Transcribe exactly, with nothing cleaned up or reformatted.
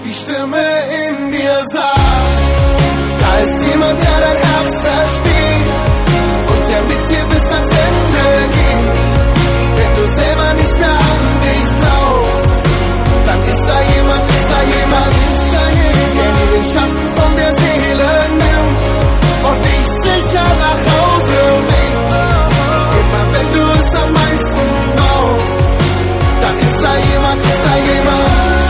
die Stimme in dir sagt, da ist jemand, der dein Herz versteht.